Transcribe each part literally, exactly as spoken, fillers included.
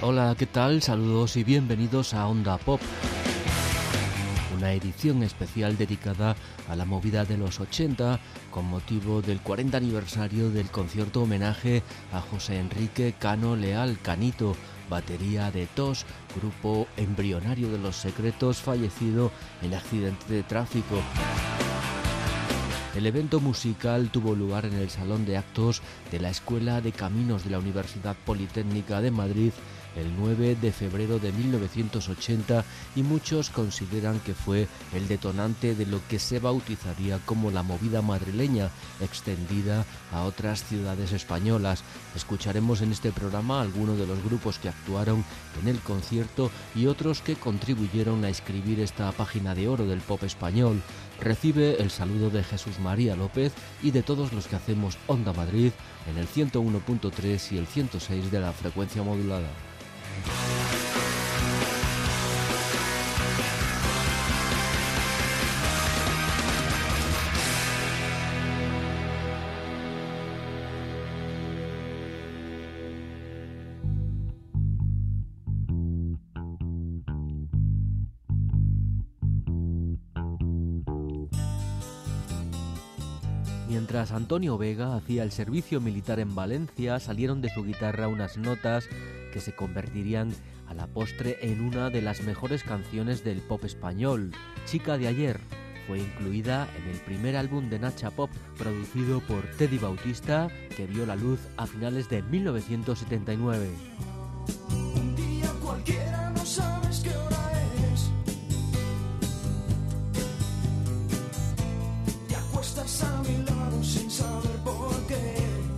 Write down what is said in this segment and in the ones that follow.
Hola, ¿qué tal? Saludos y bienvenidos a Onda Pop, una edición especial dedicada a la movida de los ochenta con motivo del cuarenta aniversario del concierto homenaje a José Enrique Cano Leal, Canito, batería de T O S, grupo embrionario de Los Secretos, fallecido en accidente de tráfico. El evento musical tuvo lugar en el Salón de Actos de la Escuela de Caminos de la Universidad Politécnica de Madrid el nueve de febrero de mil novecientos ochenta y muchos consideran que fue el detonante de lo que se bautizaría como la movida madrileña, extendida a otras ciudades españolas. Escucharemos en este programa algunos de los grupos que actuaron en el concierto y otros que contribuyeron a escribir esta página de oro del pop español. Recibe el saludo de Jesús María López y de todos los que hacemos Onda Madrid en el ciento uno punto tres y el ciento seis de la frecuencia modulada. Mientras Antonio Vega hacía el servicio militar en Valencia, salieron de su guitarra unas notas que se convertirían a la postre en una de las mejores canciones del pop español. Chica de ayer fue incluida en el primer álbum de Nacha Pop, producido por Teddy Bautista, que vio la luz a finales de mil novecientos setenta y nueve. Un día cualquiera, no sabes qué hora es. Te acuestas a mi lado sin saber por qué.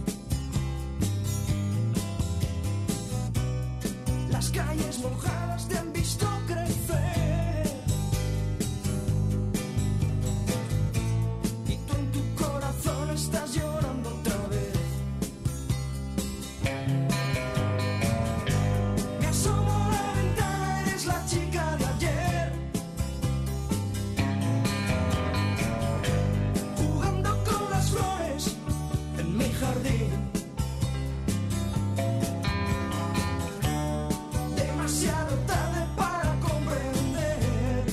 Las calles mojadas te han visto crecer. Y tú en tu corazón estás llorando otra vez. Me asomo a la ventana, eres la chica de ayer. Jugando con las flores en mi jardín. Demasiado tarde para comprender.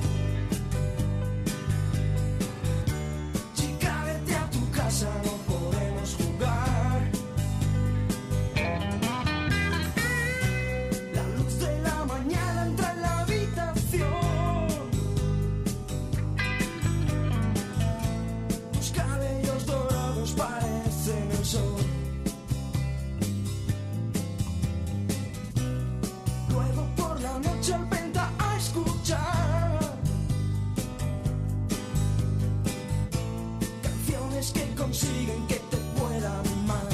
Chica, vete a tu casa, no podemos jugar. La luz de la mañana entra en la habitación. Tus cabellos dorados parecen el sol. Luego por la noche al penta a escuchar canciones que consiguen que te puedan amar.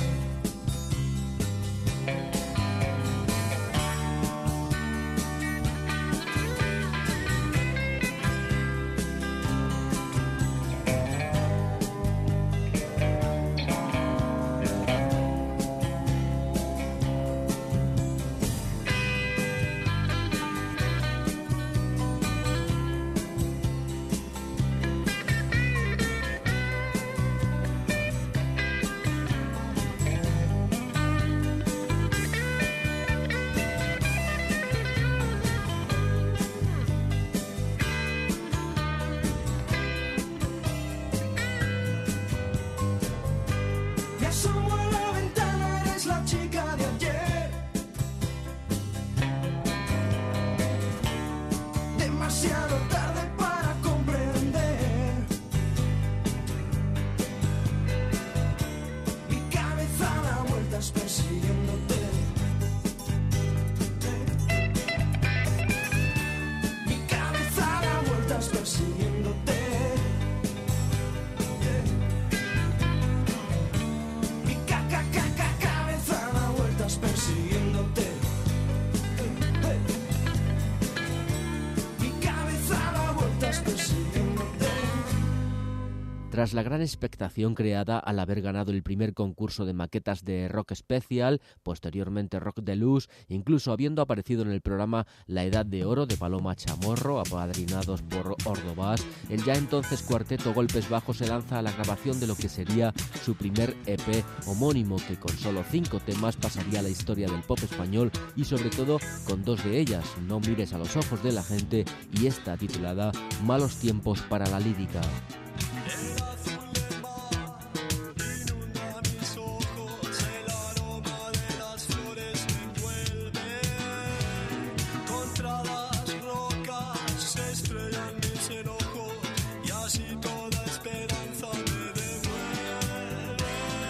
Tras la gran expectación creada al haber ganado el primer concurso de maquetas de Rock Special, posteriormente Rock Deluxe, incluso habiendo aparecido en el programa La Edad de Oro de Paloma Chamorro, apadrinados por Ordovás, el ya entonces cuarteto Golpes Bajos se lanza a la grabación de lo que sería su primer E P homónimo, que con solo cinco temas pasaría a la historia del pop español y sobre todo con dos de ellas, No mires a los ojos de la gente y esta titulada Malos tiempos para la lírica. El azul del mar inunda mis ojos, el aroma de las flores me envuelve. Contra las rocas se estrellan mis enojos y así toda esperanza me devuelve.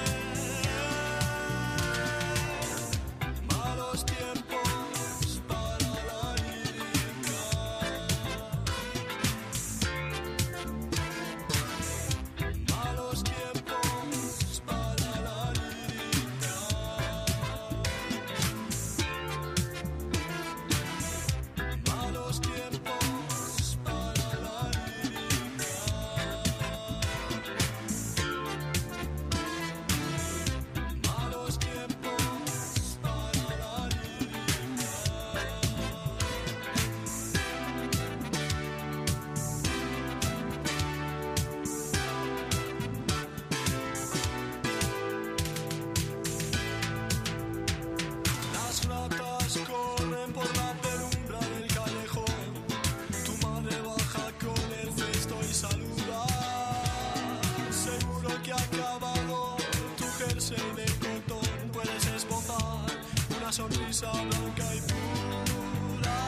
Malos tiempos para la lírica. Malos tiempos para la lírica. Malos tiempos para la lírica. Malos tiempos para la lírica. Las ratas corren por la penumbra del callejón. Tu madre baja con el cesto y saluda. Seguro que ha acabado tu jersey de cotón. Puedes esbozar una sonrisa blanca y pura.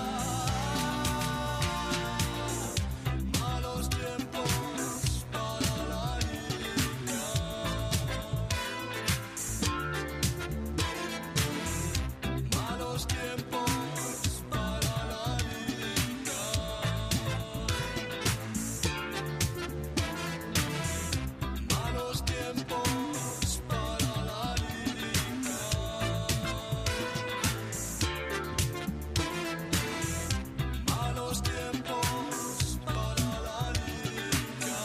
Malos tiempos para la lírica. Malos tiempos para la lírica. Malos tiempos para la lírica. Malos tiempos para la lírica.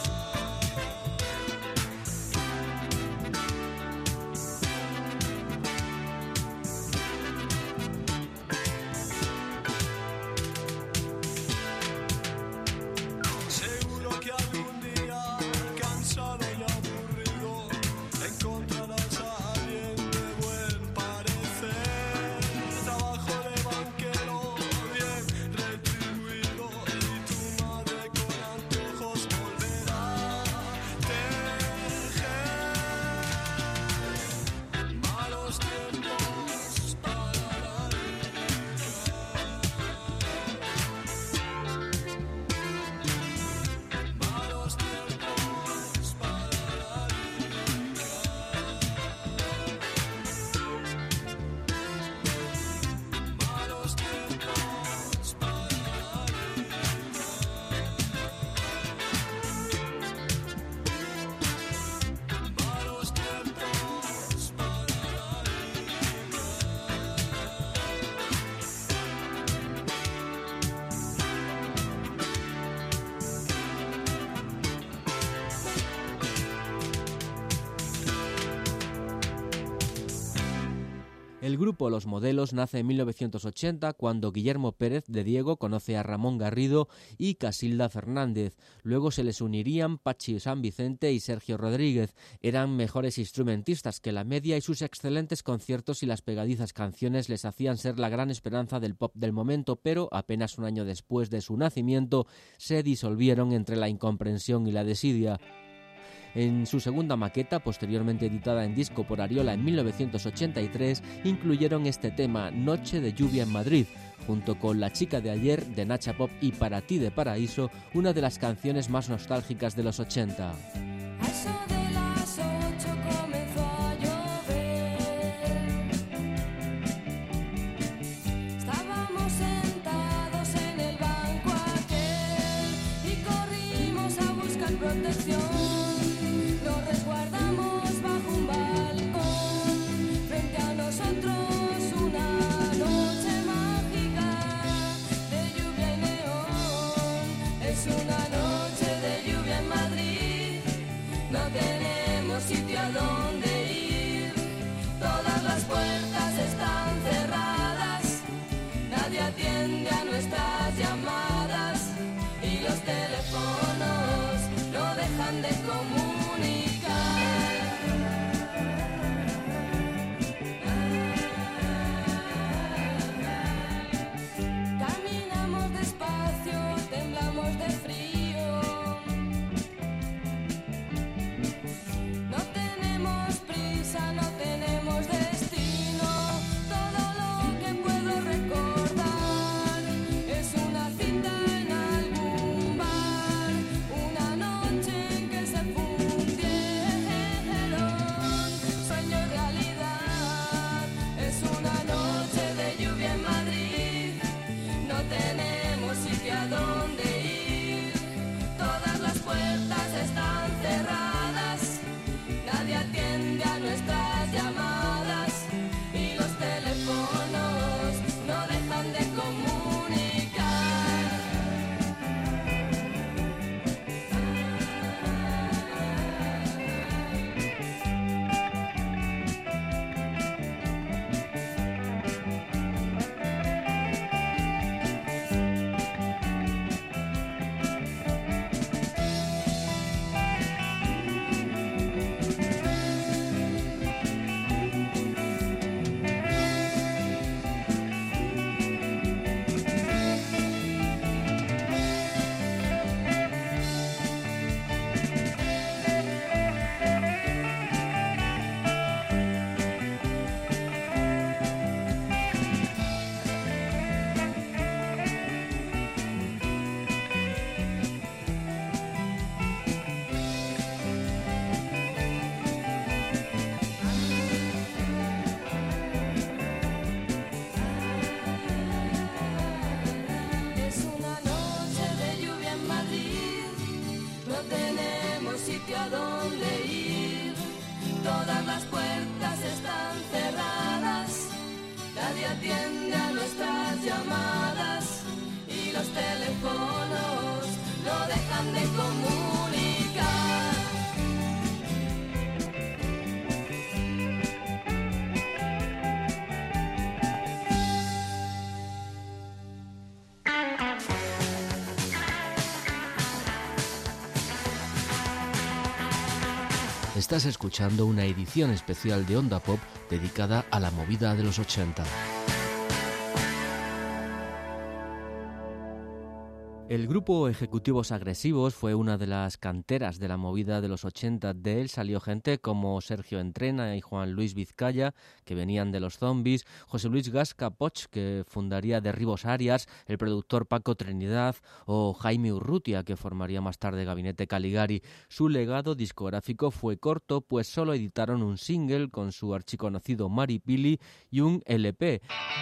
Seguro que algún día, cansado y aburrido, encontrarás a alguien de buen parecer. Trabajo de banquero bien retribuido y tu madre con anteojos volverá a tejer. Malos tiempos para la lírica. Malos tiempos para la lírica. Malos tiempos para la lírica. Malos tiempos para la lírica. El grupo Los Modelos nace en mil novecientos ochenta cuando Guillermo Pérez de Diego conoce a Ramón Garrido y Casilda Fernández. Luego se les unirían Pachi San Vicente y Sergio Rodríguez. Eran mejores instrumentistas que la media y sus excelentes conciertos y las pegadizas canciones les hacían ser la gran esperanza del pop del momento, pero apenas un año después de su nacimiento se disolvieron entre la incomprensión y la desidia. En su segunda maqueta, posteriormente editada en disco por Ariola en mil novecientos ochenta y tres, incluyeron este tema, Noche de lluvia en Madrid, junto con La chica de ayer de Nacha Pop y Para ti de Paraíso, una de las canciones más nostálgicas de los ochenta. A eso de las ocho comenzó a llover. Estábamos sentados en el banco aquel y corrimos a buscar protección. Nos resguardamos bajo un balcón. Frente a nosotros una noche mágica de lluvia y neón. Es una noche de lluvia en Madrid. Caminamos despacio, temblamos de frío. No tenemos prisa, no tenemos destino. Todo lo que puedo recordar es una cita en algún bar, una noche en que se fundieron sueño y realidad. Es una noche de lluvia en Madrid. No tenemos sitio a donde ir. Todas las puertas están cerradas. Nadie atiende a nuestras llamadas y los teléfonos no dejan de comunicar. Es una noche de lluvia en Madrid. No tenemos sitio a donde ir. Todas las puertas están cerradas. Nadie atiende a nuestras llamadas y los teléfonos no dejan de comunicar. Estás escuchando una edición especial de Onda Pop dedicada a la movida de los ochenta. El grupo Ejecutivos Agresivos fue una de las canteras de la movida de los ochenta. De él salió gente como Sergio Entrena y Juan Luis Vizcaya, que venían de los Zombies, José Luis Gasca Poch, que fundaría Derribos Arias, el productor Paco Trinidad, o Jaime Urrutia, que formaría más tarde Gabinete Caligari. Su legado discográfico fue corto, pues solo editaron un single con su archiconocido Maripili y un L P.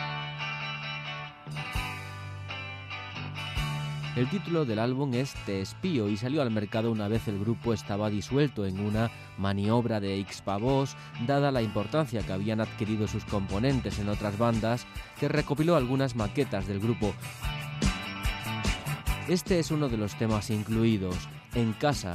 El título del álbum es Te espío y salió al mercado una vez el grupo estaba disuelto en una maniobra de Ixpavós, dada la importancia que habían adquirido sus componentes en otras bandas, que recopiló algunas maquetas del grupo. Este es uno de los temas incluidos, En casa.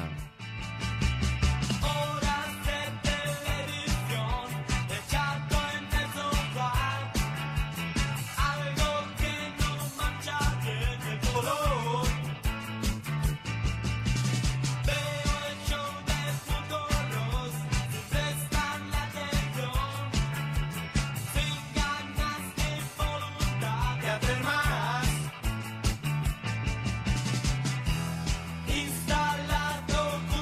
Instalado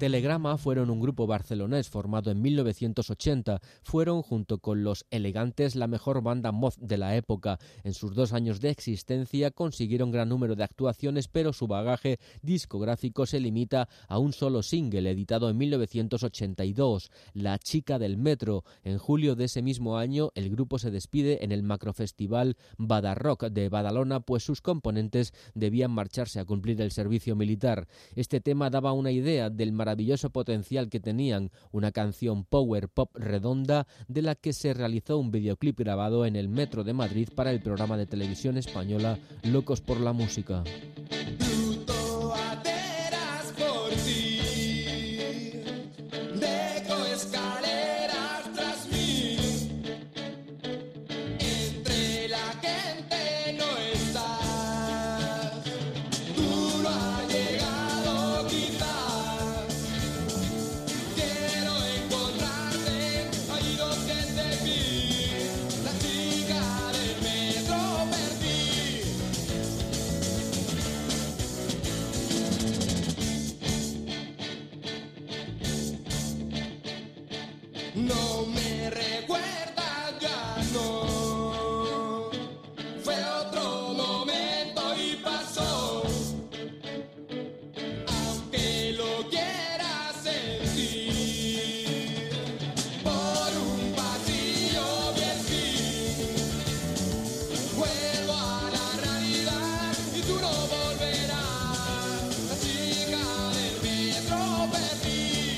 Telegrama fueron un grupo barcelonés formado en mil novecientos ochenta. Fueron, junto con Los Elegantes, la mejor banda mod de la época. En sus dos años de existencia consiguieron gran número de actuaciones, pero su bagaje discográfico se limita a un solo single, editado en mil novecientos ochenta y dos, La chica del metro. En julio de ese mismo año, el grupo se despide en el macrofestival Badarrock de Badalona, pues sus componentes debían marcharse a cumplir el servicio militar. Este tema daba una idea del maravilloso maravilloso potencial que tenían, una canción power pop redonda de la que se realizó un videoclip grabado en el metro de Madrid para el programa de televisión española Locos por la Música. No me recuerda, ya no. Fue otro momento y pasó. Aunque lo quiera sentir, por un pasillo bien fin, vuelvo a la realidad y tú no volverás. La chica del metro perdí.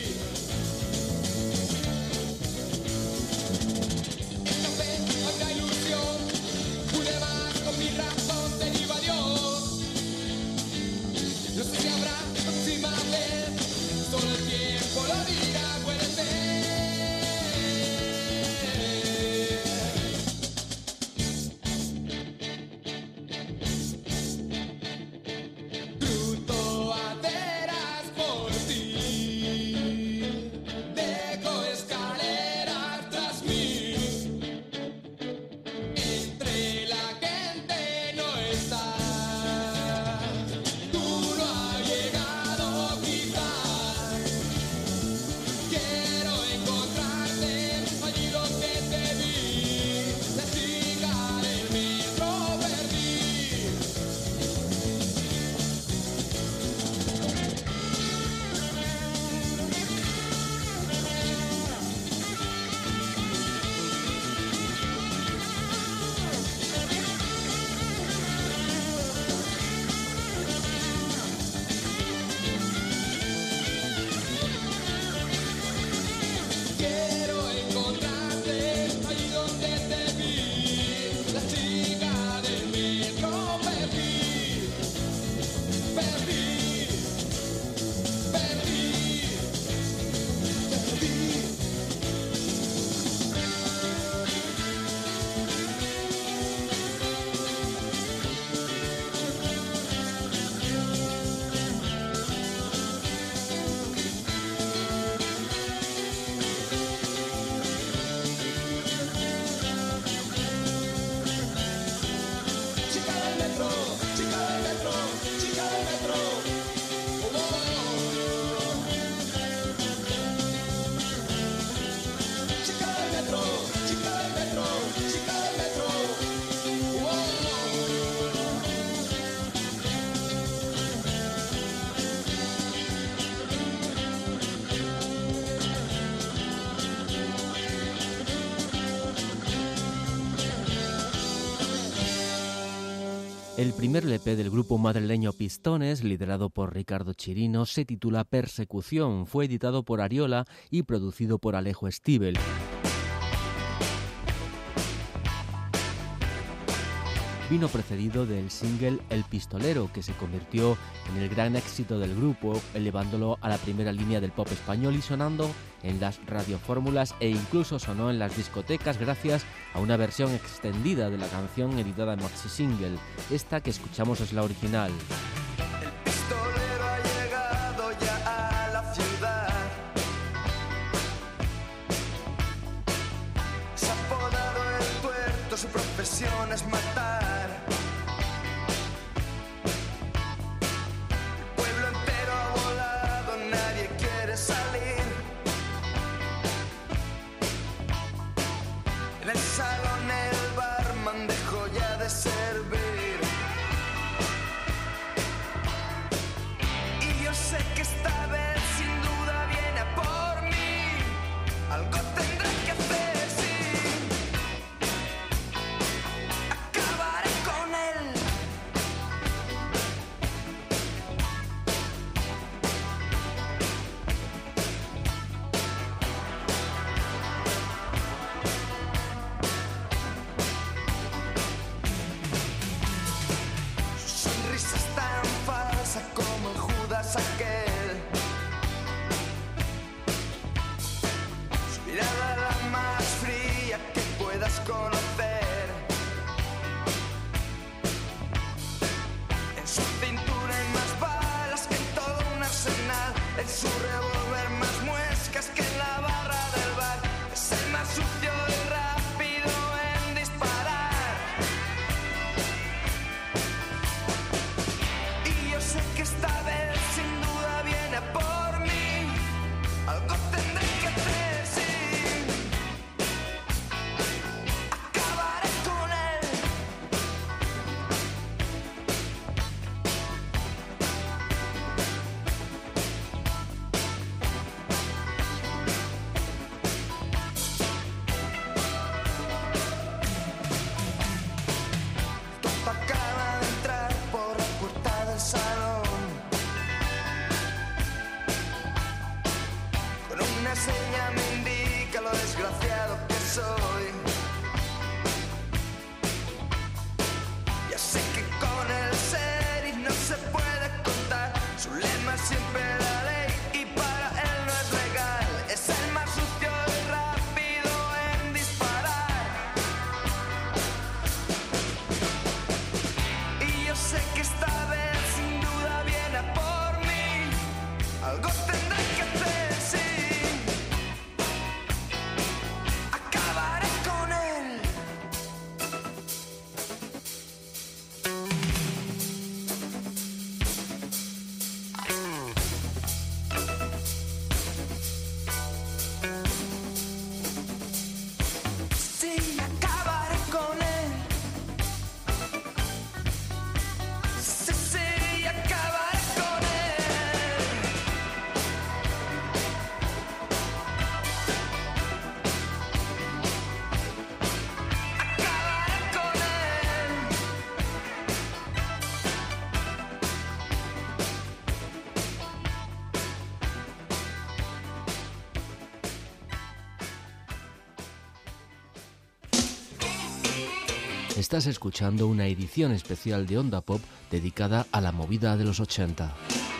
El primer L P del grupo madrileño Pistones, liderado por Ricardo Chirino, se titula Persecución. Fue editado por Ariola y producido por Alejo Stivel. Vino precedido del single El Pistolero, que se convirtió en el gran éxito del grupo, elevándolo a la primera línea del pop español y sonando en las radiofórmulas e incluso sonó en las discotecas gracias a una versión extendida de la canción editada en maxi single. Esta que escuchamos es la original. El pistolero ha llegado ya a la ciudad. Se ha apodado el tuerto, su profesión es matar. acaba de entrar por la puerta del salón. Con una seña me indica lo desgraciado que soy. Ya sé que con el ser y no se puede contar. Su lema siempre la ley y para él no es legal. Es el más sucio y rápido en disparar. Y yo sé que esta vez sin duda viene a por mí. Algo tendré que hacer, sí. Acabaré con él. Sí, acabaré con él. Sí, sí, acabaré con él. Acabaré con él. Estás escuchando una edición especial de Onda Pop dedicada a la movida de los ochenta.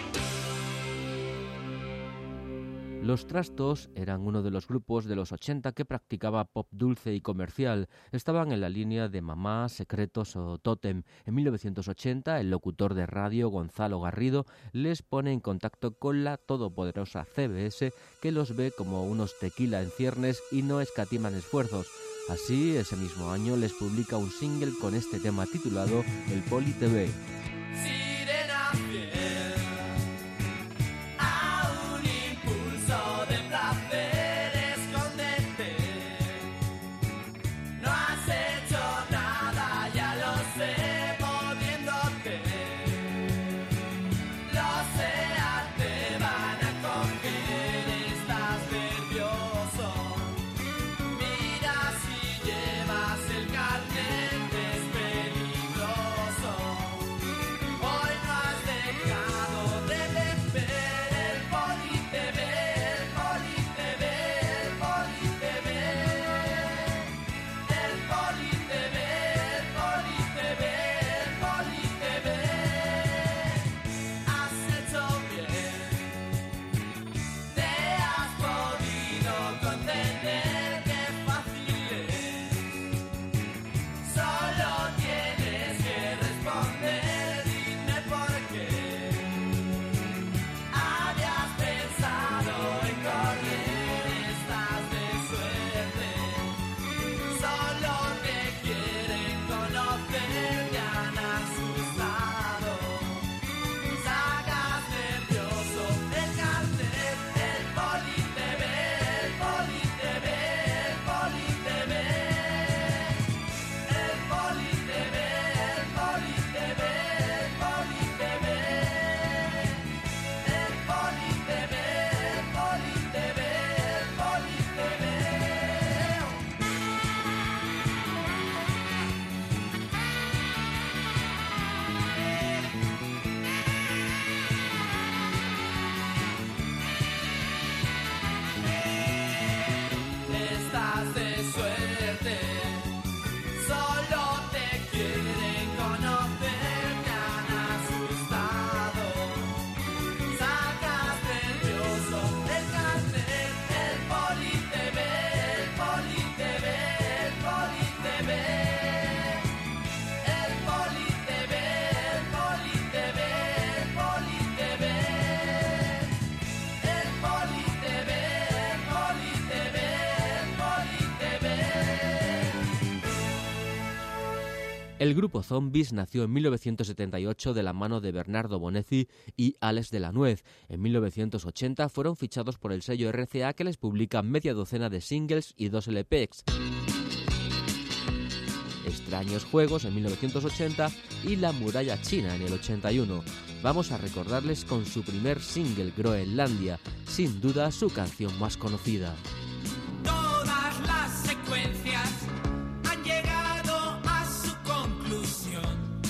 Los Trastos eran uno de los grupos de los ochenta que practicaba pop dulce y comercial. Estaban en la línea de Mamá, Secretos o Tótem. En mil novecientos ochenta, el locutor de radio Gonzalo Garrido les pone en contacto con la todopoderosa C B S, que los ve como unos tequila en ciernes y no escatiman esfuerzos. Así, ese mismo año les publica un single con este tema titulado El Poli T V. Sirena fiel a un impulso de placer, escóndete. No has hecho nada, ya lo sé, moviéndote. Los SEAT te van a coger, estás nervioso. Mira si llevas el carnet, es peligroso. Hoy no has dejado de ver el Poli T V, el Poli T V, el Poli T V. El Poli T V, el Poli T V, el Poli T V. Has hecho bien, te has podido contener, qué fácil es. Solo tienes que responder, dime por qué. Habías pensado en correr, estás de suerte. Solo te quieren conocer, te han asustado. Sacas nervioso el carnet, el Poli T V, el Poli T V, el Poli T V. El Poli T V, el Poli T V, el Poli T V. El Poli T V, el Poli T V, el Poli T V. Estás de suerte, solo te quieren conocer, te han asustado. Sacas nervioso el carnet, el Poli T V, el Poli T V, el Poli T V. El Poli T V, el Poli T V, el Poli T V. El Poli T V, el Poli T V, el Poli T V. El grupo Zombies nació en mil novecientos setenta y ocho de la mano de Bernardo Bonezzi y Alex de la Nuez. En mil novecientos ochenta fueron fichados por el sello R C A, que les publica media docena de singles y dos L Ps. Extraños Juegos en mil novecientos ochenta y La Muralla China en el ochenta y uno. Vamos a recordarles con su primer single, Groenlandia, sin duda su canción más conocida. Todas las secuencias han llegado a su conclusión.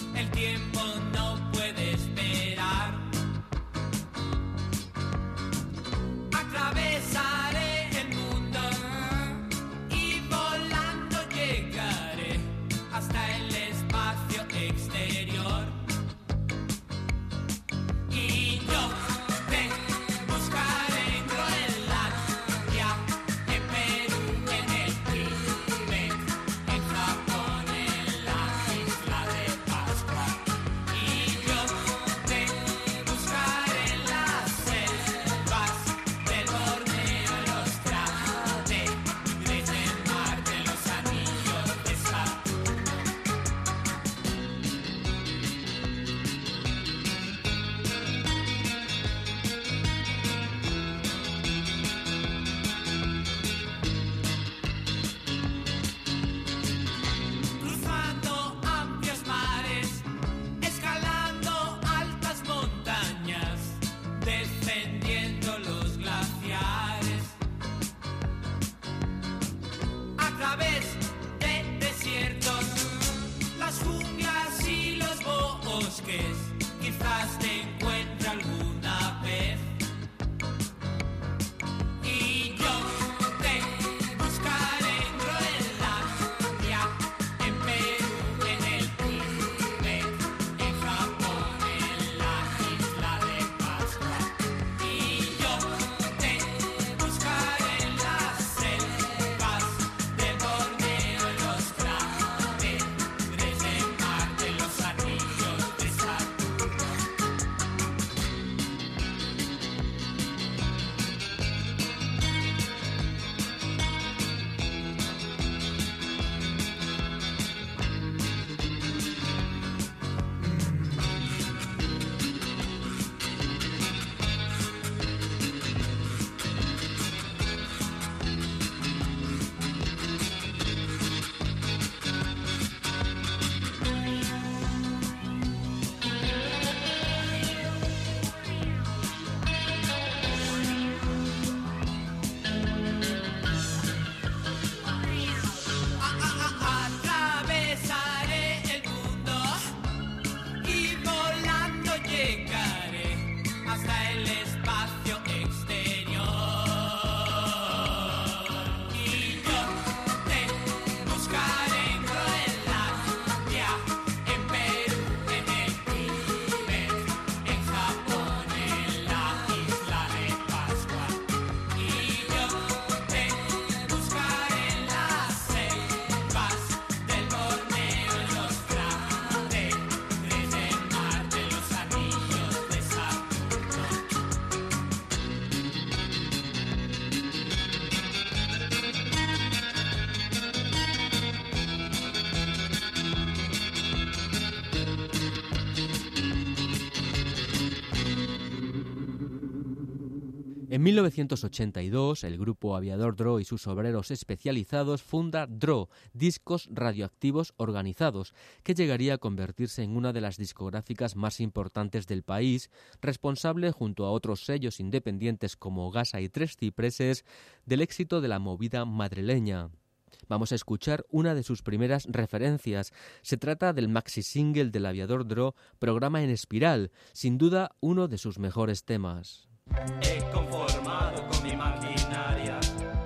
En mil novecientos ochenta y dos, el grupo Aviador Dro y sus obreros especializados funda Dro, Discos Radioactivos Organizados, que llegaría a convertirse en una de las discográficas más importantes del país, responsable, junto a otros sellos independientes como Gasa y Tres Cipreses, del éxito de la movida madrileña. Vamos a escuchar una de sus primeras referencias. Se trata del maxi single del Aviador Dro, Programa en Espiral, sin duda uno de sus mejores temas. He conformado con mi maquinaria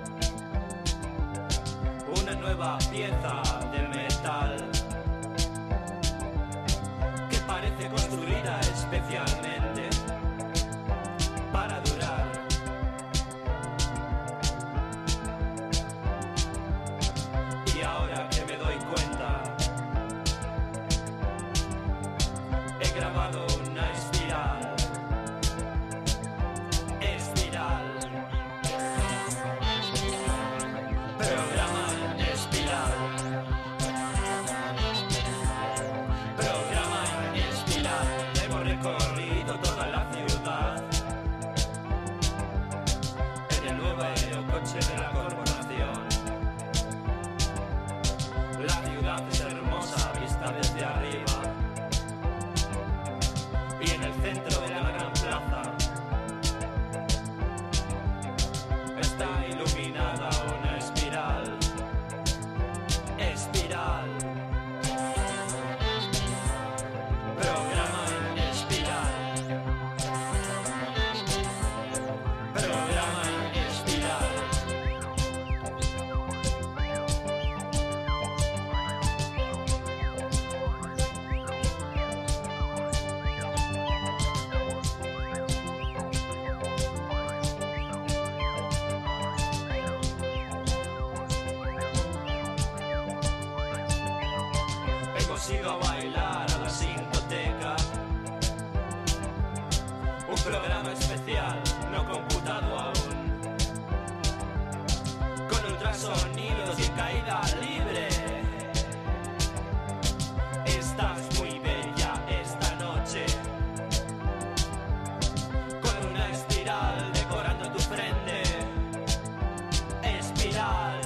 una nueva pieza de metal que parece construida especialmente para durar. Y ahora que me doy cuenta, he grabado una espiral. Sigo a bailar a la sintoteca, un programa especial no computado aún, con ultrasonidos y caída libre. Estás muy bella esta noche, con una espiral decorando tu frente. Espiral.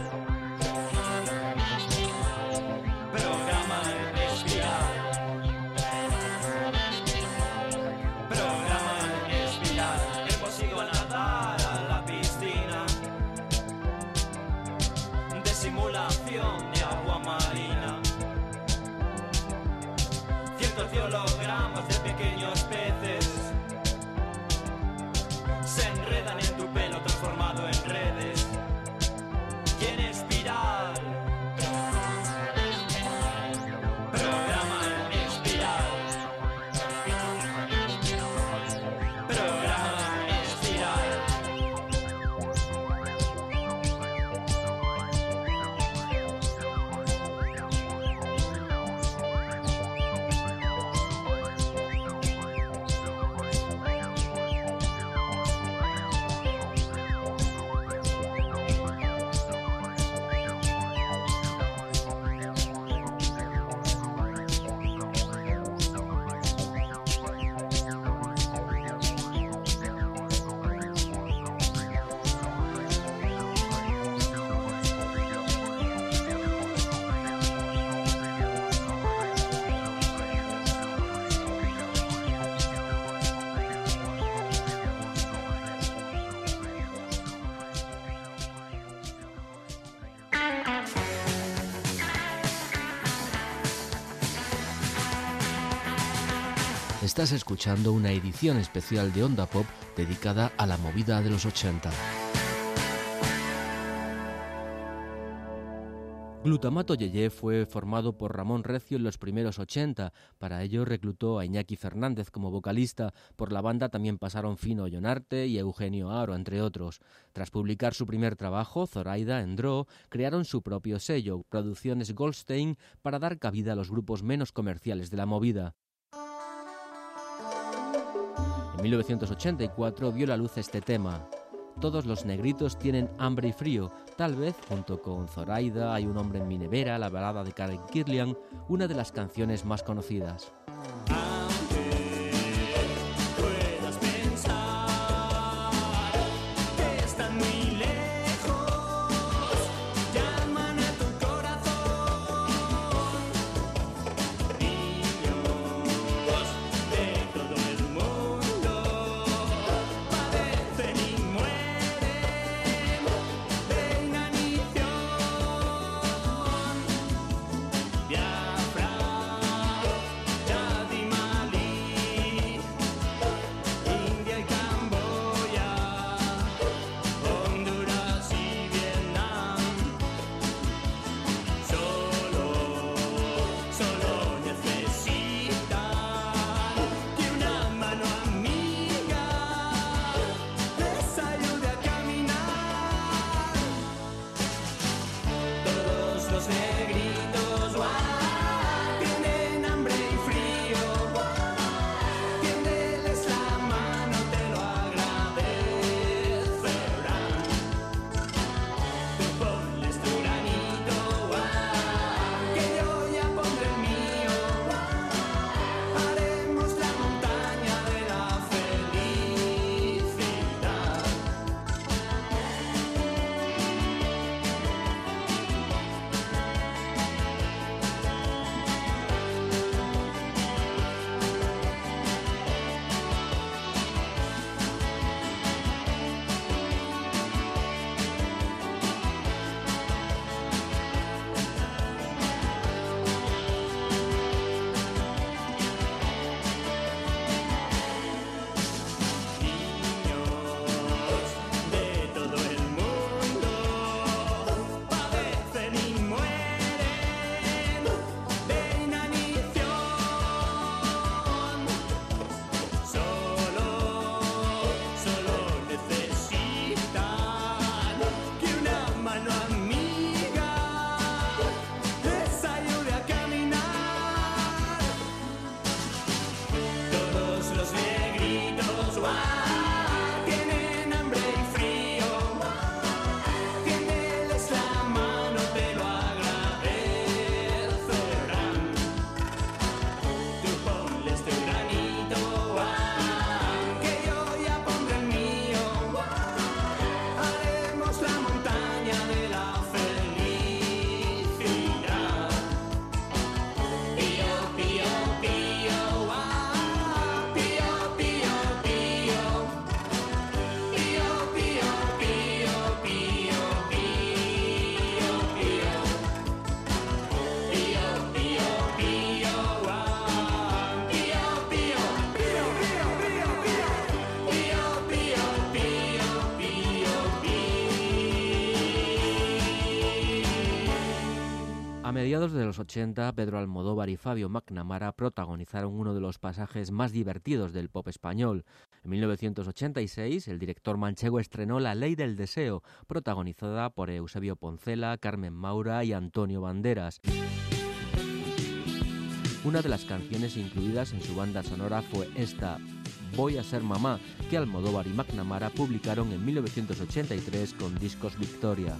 De agua marina, cientos de hologramas de pequeños peces se enredan en tu pelo transformado en redes y en espiral. Programa en espiral. Programa en espiral. Estás escuchando una edición especial de Onda Pop dedicada a la movida de los ochenta. Glutamato Yeye fue formado por Ramón Recio en los primeros ochenta. Para ello reclutó a Iñaki Fernández como vocalista. Por la banda también pasaron Fino Llonarte y Eugenio Aro, entre otros. Tras publicar su primer trabajo, Zoraida, en Dro, crearon su propio sello, Producciones Goldstein, para dar cabida a los grupos menos comerciales de la movida. En mil novecientos ochenta y cuatro vio la luz este tema. Todos los negritos tienen hambre y frío. Tal vez, junto con Zoraida, Hay un hombre en mi nevera, la balada de Karen Kirlian, una de las canciones más conocidas. Aunque puedas pensar mediados de los ochenta, Pedro Almodóvar y Fabio McNamara protagonizaron uno de los pasajes más divertidos del pop español. En mil novecientos ochenta y seis, el director manchego estrenó La Ley del Deseo, protagonizada por Eusebio Poncela, Carmen Maura y Antonio Banderas. Una de las canciones incluidas en su banda sonora fue esta, Voy a ser mamá, que Almodóvar y McNamara publicaron en mil novecientos ochenta y tres con Discos Victoria.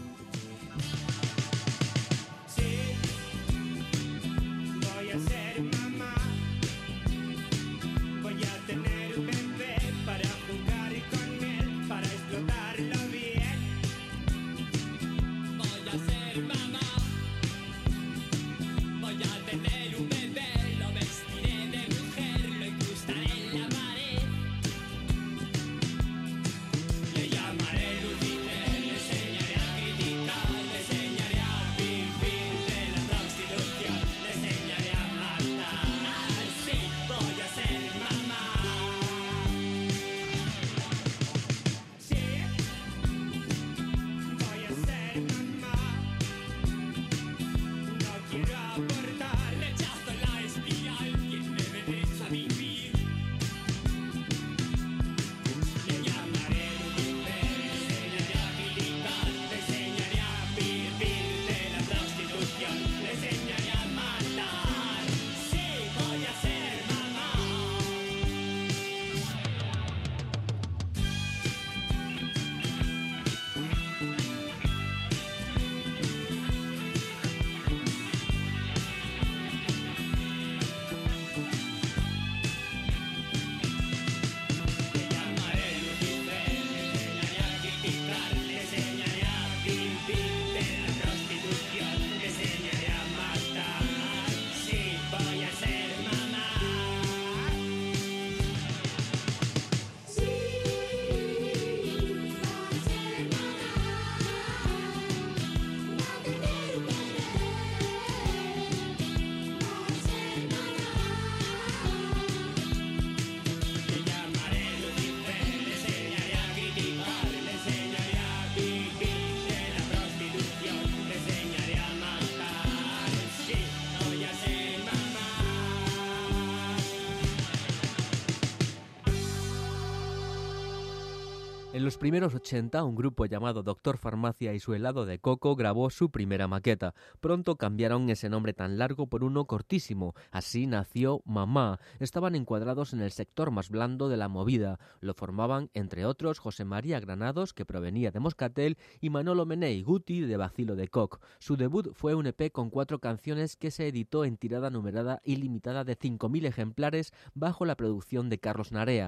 En los primeros ochenta, un grupo llamado Doctor Farmacia y su helado de coco grabó su primera maqueta. Pronto cambiaron ese nombre tan largo por uno cortísimo. Así nació Mamá. Estaban encuadrados en el sector más blando de la movida. Lo formaban, entre otros, José María Granados, que provenía de Moscatel, y Manolo Menei Guti, de Bacilo de Coc. Su debut fue un E P con cuatro canciones que se editó en tirada numerada y limitada de cinco mil ejemplares bajo la producción de Carlos Narea.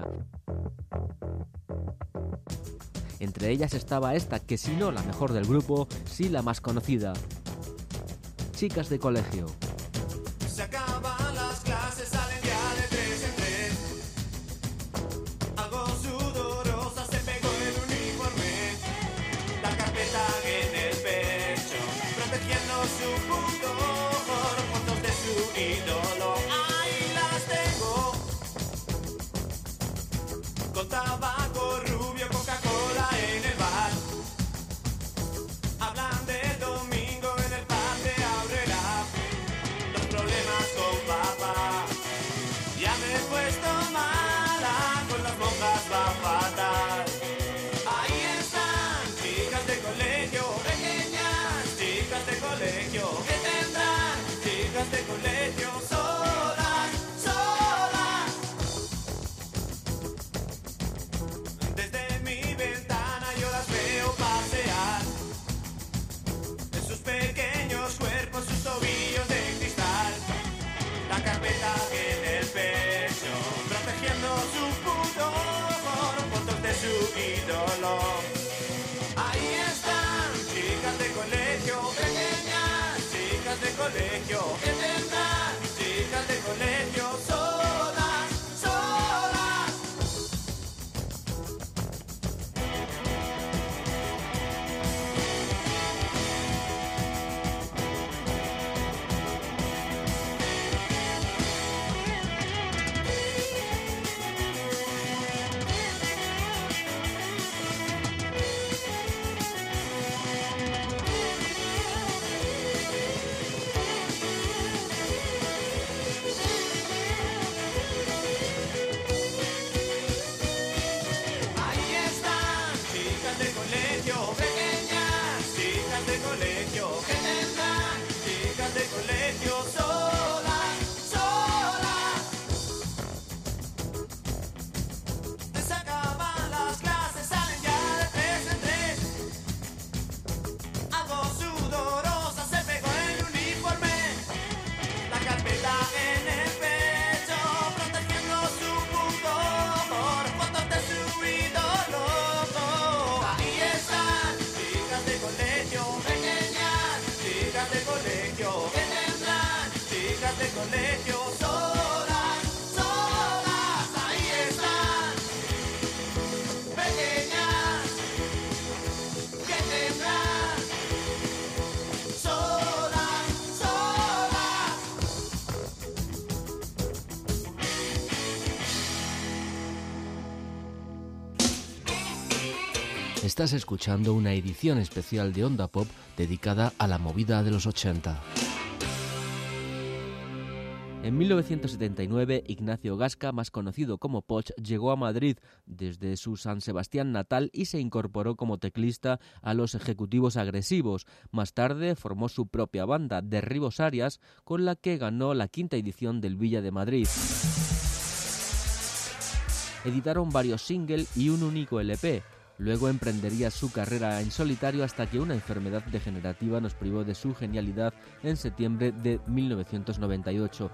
Entre ellas estaba esta, que si no la mejor del grupo, sí la más conocida. Chicas de colegio. Se acaban las clases, salen ya de tres en tres. Algo sudorosa se pegó el uniforme. La carpeta en el pecho, protegiendo su pudor, fotos de su ídolo. Ahí las tengo. Con tabaco rubio, Coca-Cola en el bar. Hablan del domingo en el par de Aurrera. Los problemas con papá. Ya me he puesto mala, con las monjas va fatal. Ahí están, chicas de colegio, pequeñas chicas de colegio, que tendrán chicas de colegio solas, solas. Desde mi ventana yo las veo pasear. En sus pequeños cuerpos, sus tobillos de cristal. La carpeta en el pecho, protegiendo su pudor, fotos Estás escuchando una edición especial de Onda Pop dedicada a la movida de los ochenta. En mil novecientos setenta y nueve, Ignacio Gasca, más conocido como Poch, llegó a Madrid desde su San Sebastián natal y se incorporó como teclista a los Ejecutivos Agresivos. Más tarde formó su propia banda, Derribos Arias, con la que ganó la quinta edición del Villa de Madrid. Editaron varios singles y un único L P. Luego emprendería su carrera en solitario hasta que una enfermedad degenerativa nos privó de su genialidad en septiembre de mil novecientos noventa y ocho.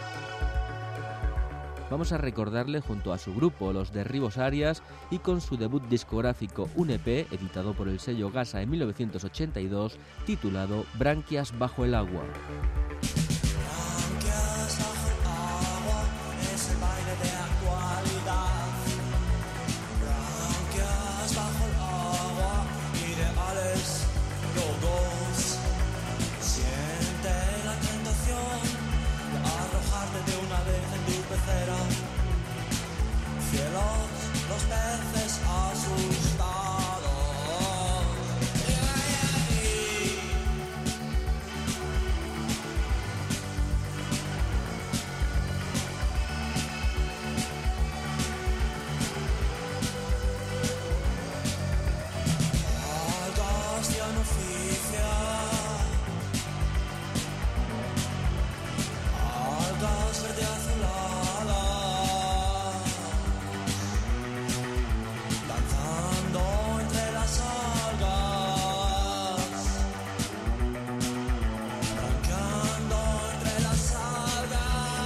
Vamos a recordarle junto a su grupo, los Derribos Arias, y con su debut discográfico, un E P editado por el sello Gasa en mil novecientos ochenta y dos, titulado Branquias bajo el agua. Branquias bajo el agua es el baile de actualidad. Branquias bajo el agua, ideales logos. Siente la tentación de arrojarte de una vez en tu pecera. Cielos, los peces asustados. Algas verde azuladas, danzando entre las algas, branqueando entre las algas.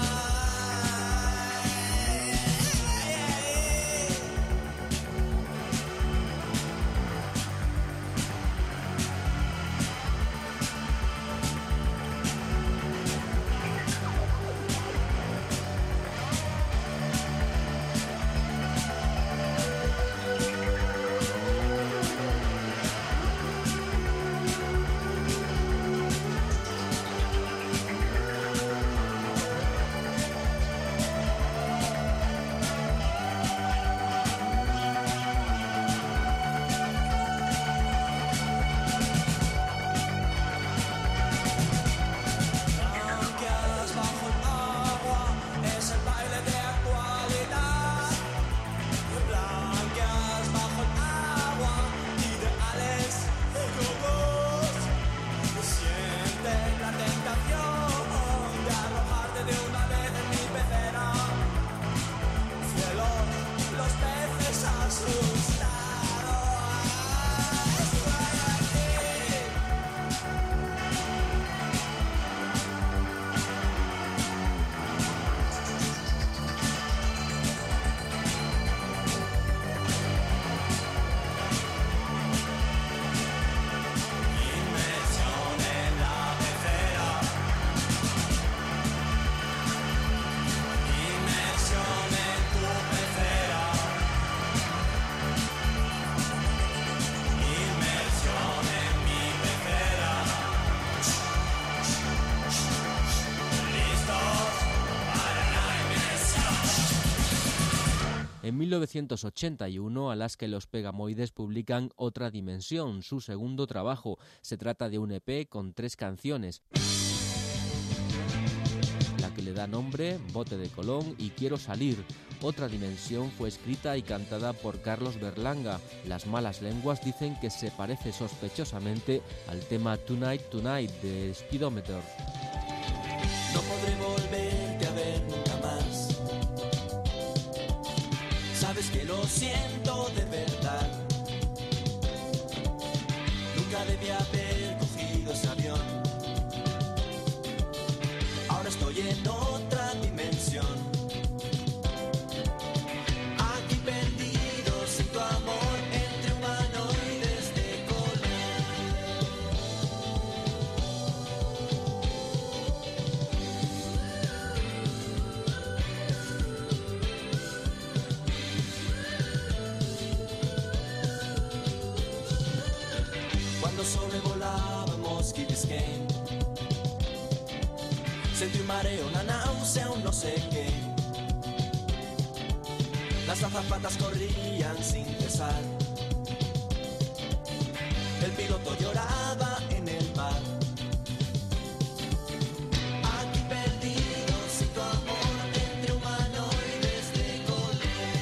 En mil novecientos ochenta y uno, Alaska y los Pegamoides publican Otra Dimensión, su segundo trabajo. Se trata de un E P con tres canciones. La que le da nombre, Bote de Colón y Quiero Salir. Otra Dimensión fue escrita y cantada por Carlos Berlanga. Las malas lenguas dicen que se parece sospechosamente al tema Tonight Tonight de Speedometer. No podré volverte a ver nunca más. Sabes que lo siento de verdad. Nunca debí haber cogido ese avión. Ahora estoy en otra dimensión. Aquí perdido sin tu amor entre humanoides de color. Cuando sobrevolábamos Key Biscayne, sentí un mareo, una náusea, un no sé qué. Las azafatas corrían sin cesar. piloto lloraba en el mar. Aquí perdido sin tu amor entre humanoides de color.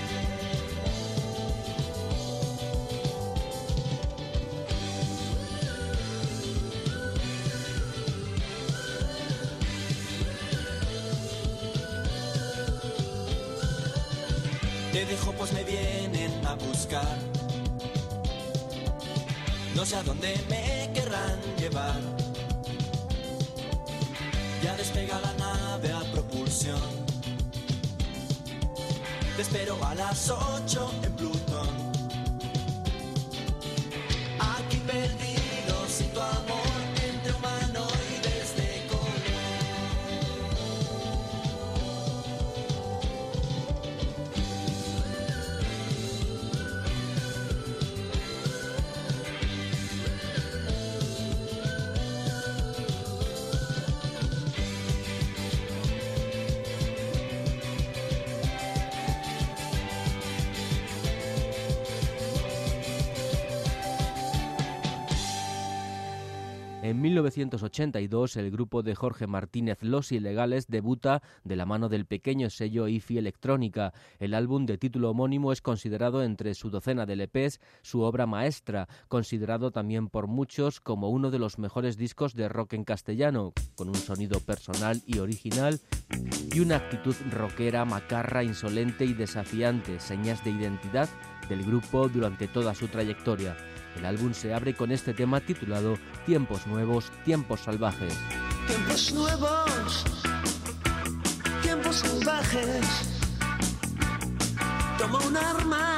Te dejo pues me vienen a buscar. No sé a dónde me querrán llevar. Ya despega la nave a propulsión. Te espero a las ocho en Plutón. Aquí perdido sin tu amor entre humanoides de En mil novecientos ochenta y dos, el grupo de Jorge Martínez Los Ilegales debuta de la mano del pequeño sello I F I Electrónica. El álbum de título homónimo es considerado entre su docena de L Pes su obra maestra, considerado también por muchos como uno de los mejores discos de rock en castellano, con un sonido personal y original y una actitud rockera, macarra, insolente y desafiante, señas de identidad del grupo durante toda su trayectoria. El álbum se abre con este tema titulado Tiempos Nuevos, Tiempos Salvajes. Tiempos nuevos, tiempos salvajes. Toma un arma,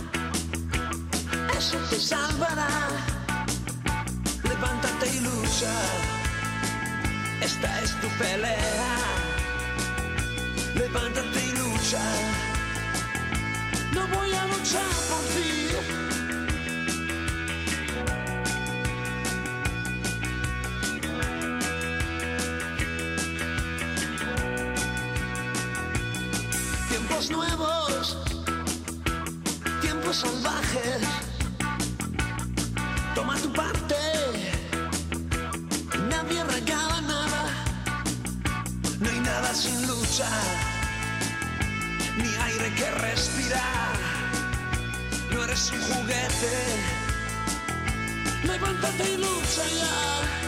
eso te salvará. Levántate y lucha, esta es tu pelea. Levántate y lucha, no voy a luchar por ti. Tiempos nuevos, tiempos salvajes. Toma tu parte, nadie regala nada. No hay nada sin lucha, ni aire que respirar. No eres un juguete, levántate y lucha ya.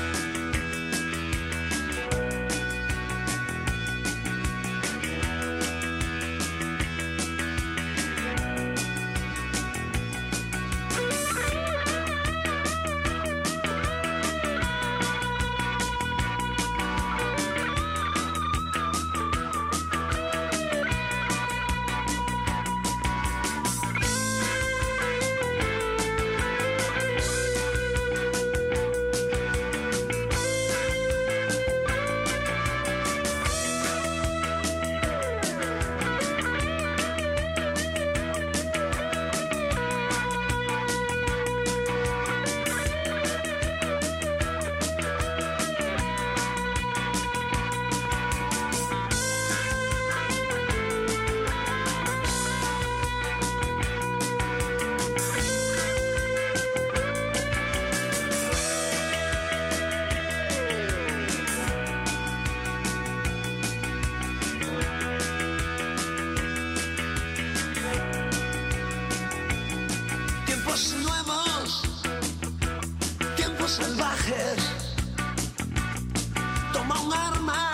Toma un arma,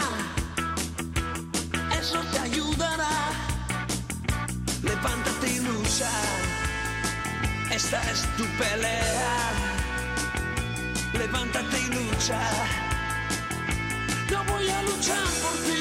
eso te ayudará. Levántate y lucha, esta es tu pelea. Levántate y lucha, yo voy a luchar por ti.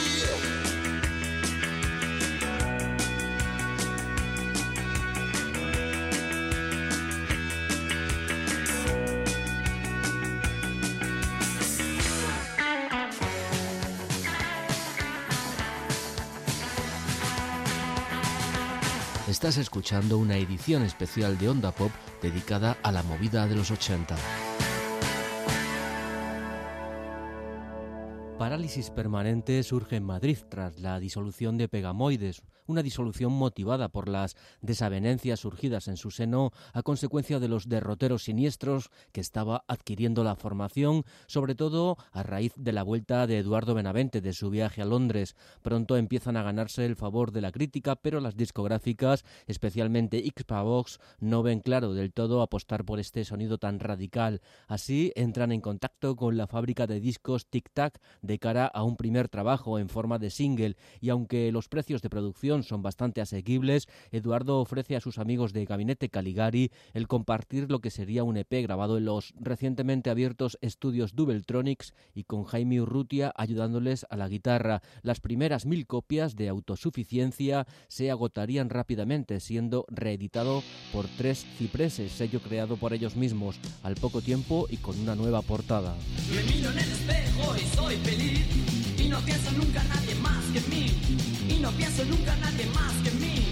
Estás escuchando una edición especial de Onda Pop dedicada a la movida de los ochenta. parálisis permanente surge en Madrid tras la disolución de Pegamoides, una disolución motivada por las desavenencias surgidas en su seno a consecuencia de los derroteros siniestros que estaba adquiriendo la formación, sobre todo a raíz de la vuelta de Eduardo Benavente de su viaje a Londres. Pronto empiezan a ganarse el favor de la crítica, pero las discográficas, especialmente Xpavox, no ven claro del todo apostar por este sonido tan radical. Así entran en contacto con la fábrica de discos Tic Tac de cara a un primer trabajo en forma de single, y aunque los precios de producción son bastante asequibles, Eduardo ofrece a sus amigos de Gabinete Caligari el compartir lo que sería un E P grabado en los recientemente abiertos estudios Doubletronics y con Jaime Urrutia ayudándoles a la guitarra. Las primeras mil copias de Autosuficiencia se agotarían rápidamente, siendo reeditado por Tres Cipreses, sello creado por ellos mismos, al poco tiempo y con una nueva portada. Me miro en el espejo y soy feliz, y no pienso nunca en nadie más que en mí, y no pienso nunca en nadie más que en mí.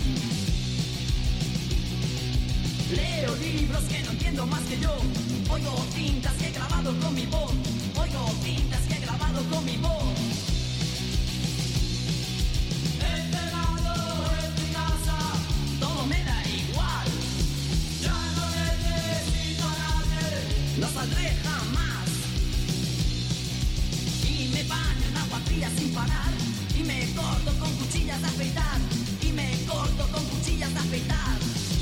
Leo libros que no entiendo más que yo, oigo cintas que he grabado con mi voz, oigo cintas que he grabado con mi voz. Encerrado en mi casa, todo me da igual, ya no necesito a nadie, no saldré jamás. Y me baño en agua fría sin parar, y me corto con cuchillas de afeitar, y me corto con cuchillas de afeitar.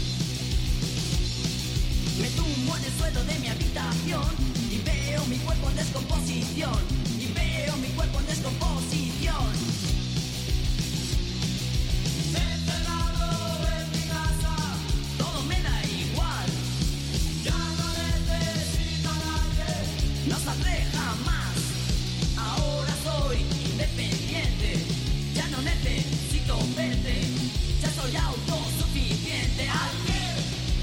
Me tumbo en el suelo de mi habitación y veo mi cuerpo en descomposición, y veo mi cuerpo en descomposición. Encerrado en mi casa, todo me da igual, ya no necesito a nadie, no saldré jamás. Ahora soy independiente, ya no necesito verte, ya soy autosuficiente. Ayer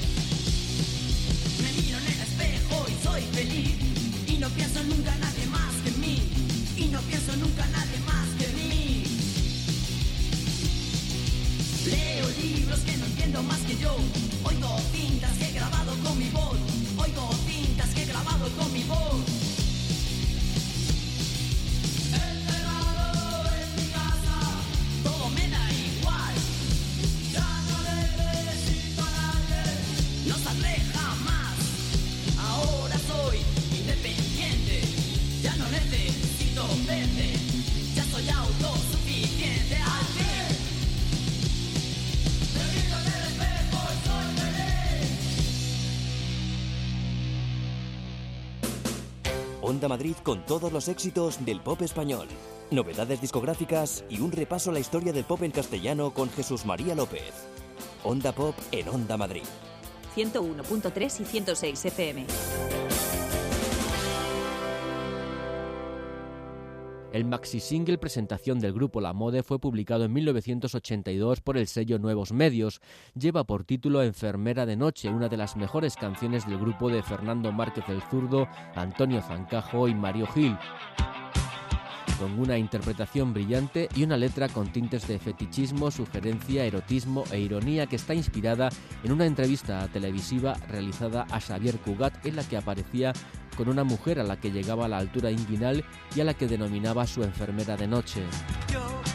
me miro en el espejo y soy feliz, y no pienso nunca en nadie más que en mí, y no pienso nunca en nadie más que en mí. Leo libros que no entiendo más que yo, oigo cintas que he grabado con mi voz, oigo cintas que he grabado con mi voz. Encerrado en mi casa, todo me da igual, ya no necesito a nadie, no saldré jamás. Ahora soy independiente, ya no necesito verte, ya soy autosuficiente. Al fin me miro en el espejo y soy feliz. Onda Madrid con todos los éxitos del pop español, novedades discográficas y un repaso a la historia del pop en castellano con Jesús María López. Onda Pop en Onda Madrid. ciento uno punto tres y ciento seis F M. El maxi-single presentación del grupo La Mode fue publicado en mil novecientos ochenta y dos por el sello Nuevos Medios. Lleva por título Enfermera de Noche, una de las mejores canciones del grupo de Fernando Márquez el Zurdo, Antonio Zancajo y Mario Gil, con una interpretación brillante y una letra con tintes de fetichismo, sugerencia, erotismo e ironía que está inspirada en una entrevista televisiva realizada a Xavier Cugat, en la que aparecía con una mujer a la que llegaba a la altura inguinal y a la que denominaba su enfermera de noche. Yo